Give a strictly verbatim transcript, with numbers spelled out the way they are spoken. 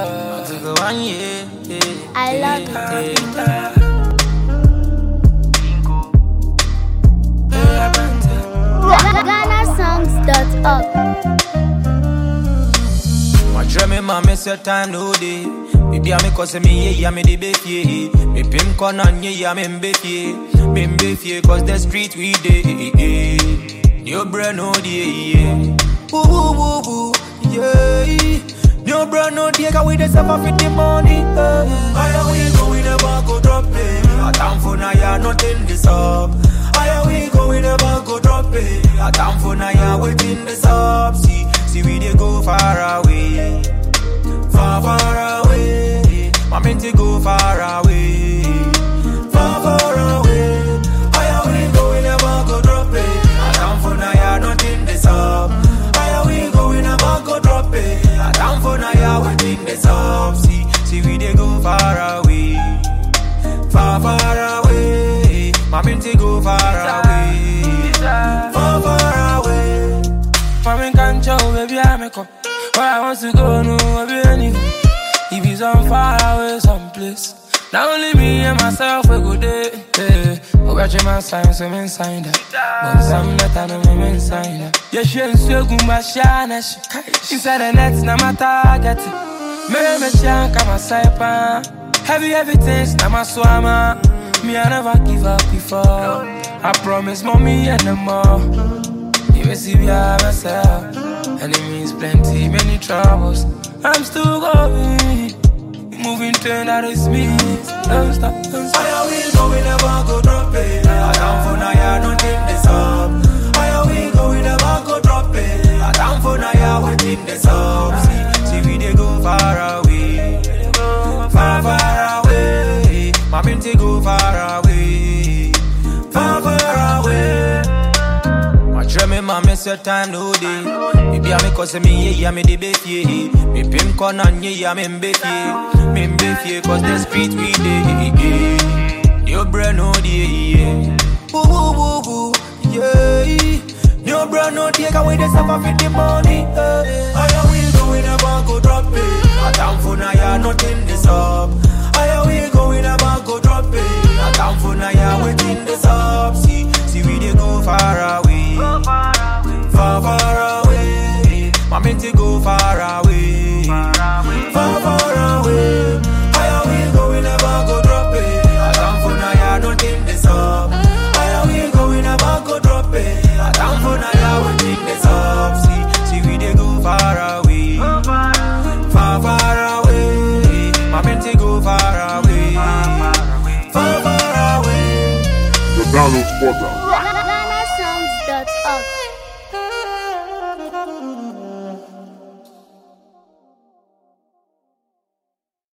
I love it. Ghana songs dot org. My dreaming man miss your time no day. Baby I me cause me yeah me the baby. Me pim corner yeah me baby. Me baby cause the street we dey. New brand no day. Woo woo woo woo yeah. New brand no day cause we dey suffer for the money. Higher we go we never go drop it. A time for now ya nothing this up. Higher we go we never go drop it. A time for now ya waiting this up. See see we dey go far away. Far, far away. My men to go far away. Far, far away. Higher we go, we never go drop it. I down for now, yeah, nothing this up. Higher we go, we never go drop it. I down for now, yeah, waiting this up. See, see we they go far away. Far, far away. My men to go far away. Far, far away. My men can't show, baby, I make up. Where I want to go, no, I be anywhere. If he's on far away, someplace. Not only me and myself, we go there. Yeah. Oh, watch my sign, so I'm inside that. But some that I know I'm inside that. Yeah, she ain't so good, but she ain't she. Inside the net, now my target. Me, me, chank, I'm a saipan. Heavy, heavy things, now my swammer. Me, I never give up before. I promise, mommy, and no more. You may see me, I myself. And it means plenty, many troubles. I'm still going. Moving train that is me. Don't stop, don't stop. Higher we go, we never go drop it. I down for now, yeah, nothing this up. Higher we go, we never go drop it. I down for now, yeah, waiting this up. See, see we they go far away. Far, far away. My men they go far away. Far, far away. My dreaming man miss your time no day. Baby I me cause me yeah me the baby. Me pim corner yeah me baby. Me baby cause the street we dey. New brand no day. Woo woo woo woo yeah. New brand no day cause we dey suffer for the money. Higher we go we never go drop it. A time for now yeah nothing this up. Higher we go we never go drop it. A time for now yeah waiting this up. See see we dey go far away. Far, far away. My men to go far away. Far, far away. Higher we go, we never go drop it. I down for now, yeah, nothing this up. Higher we go, we never go drop it. I down for now, yeah, we take this up. See, see we they go far away. Far, far away. My men to go far away. Far, far away. The Download Portal.